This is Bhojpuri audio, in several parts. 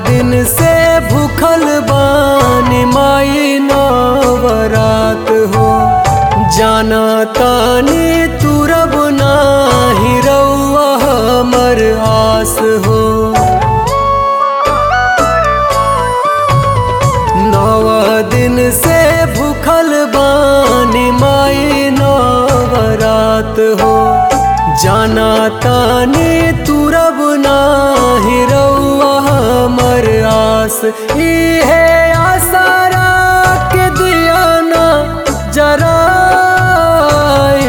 दिन से भूखल बानी माई नवरात हो। जाना तानी तुरब नाही रउआ हमर आस हो। 9 दिन से भूखल बानी माई नवरात हो। जाना तानी तुरब नाही रउआ हमर आस। इहे आसारा के दिया ना जराए,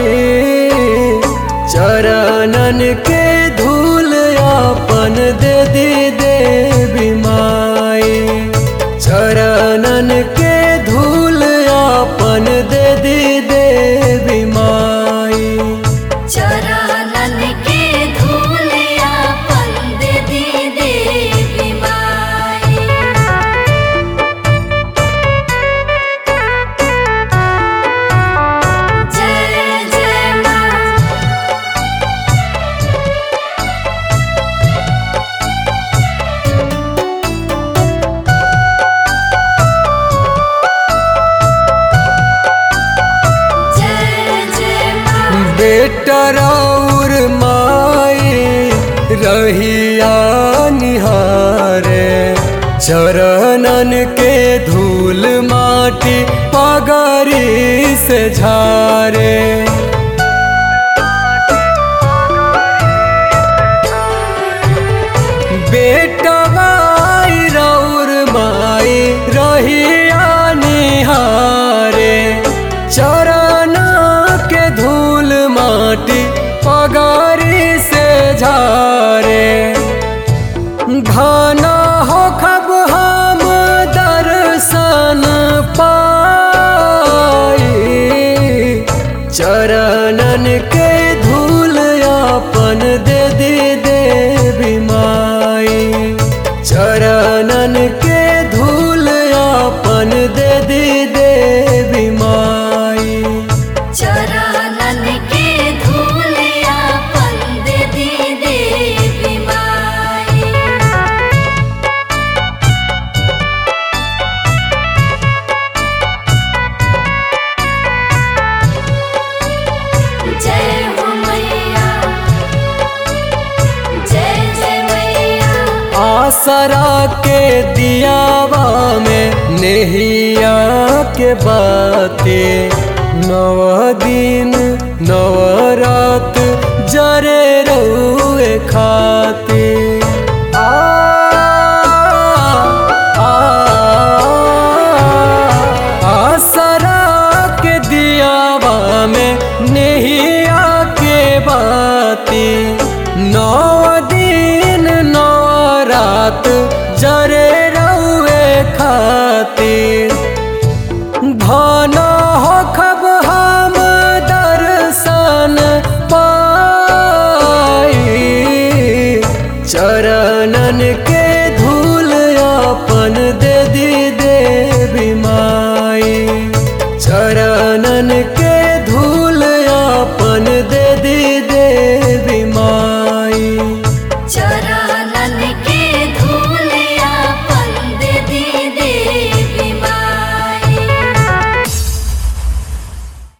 चरणन के धूल आपन दे दी देवी माई। चरणन के धूल आपन दे दी देवी माई। चरणन के धूल आपन दे दी देवी माई। जय जय माँ। जय जय माँ। बेटा राउर माई रहिया निहारे। चरणन के धूल माटी पगरी से झारे। बेटा माई राउर माई रहिया निहारे। चरण के धूल माटी पगरी से झारे। घना हो खब हम दर्शन पाई। चरणन के धूल आपन दे दी देवी माई। चरणन के धूल आपन दे दी देवी माई। चरणन के धूल आपन दे दी देवी माई। जय हो मैया। जय जय मैया। आसरा के दियावा में नेहिया के बाते। 9 दिन 9 रात जरे रउए खाते। आसरा के दियावा में नेहिया के बाती। 9 दिन 9 रात जरे रउए खातिर। भाना हो खब हम दर्शन पाई। चरणन के धूल आपन दे दी देवी माई। चरणन